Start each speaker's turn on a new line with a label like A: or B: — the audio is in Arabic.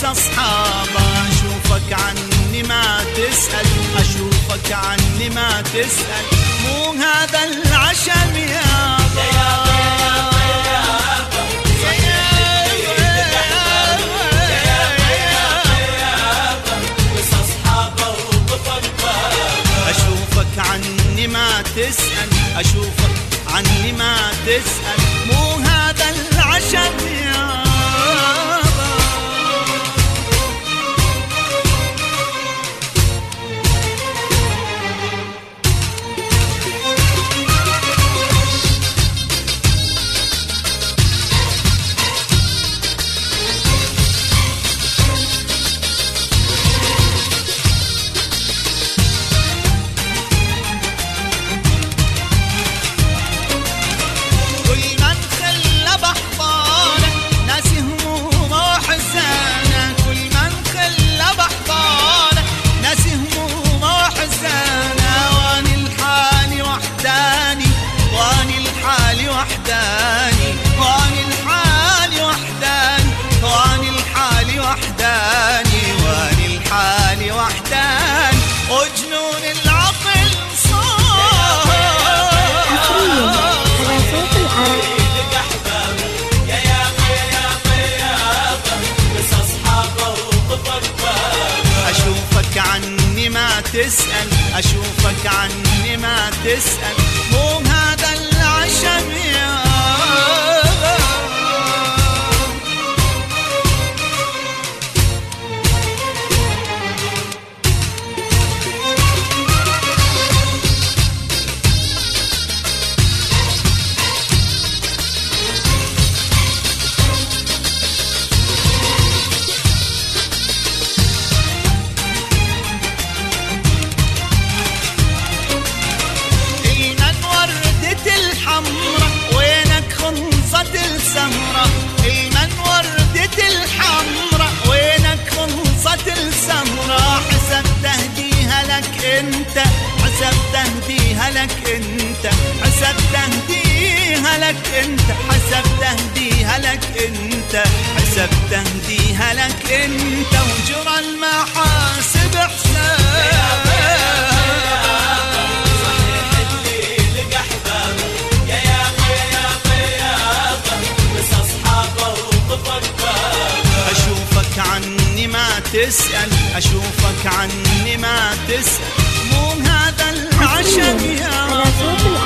A: أصحابه. أشوفك عني ما تسأل، أشوفك عني ما تسأل، مو هذا العشم يابا. أشوفك عني ما تسأل، أشوفك عني ما تسأل، مو هذا العشم يابا. وجنون العقل صار أشوفك عني ما تسأل، أشوفك عني ما تسأل، مو هذا العشم يابا. وينك خنصة السمرة، المن وردة الحمرة، وينك خنصة السمرة. حسب تهديها لك انت، حسب تهديها لك انت، حسب تهديها لك انت، حسب تهديها لك انت، حسب تهديها لك انت، وجرى المحاسب حساب. أشوفك عني ما تسأل، أشوفك عني ما تسأل، مو هذا العشم يا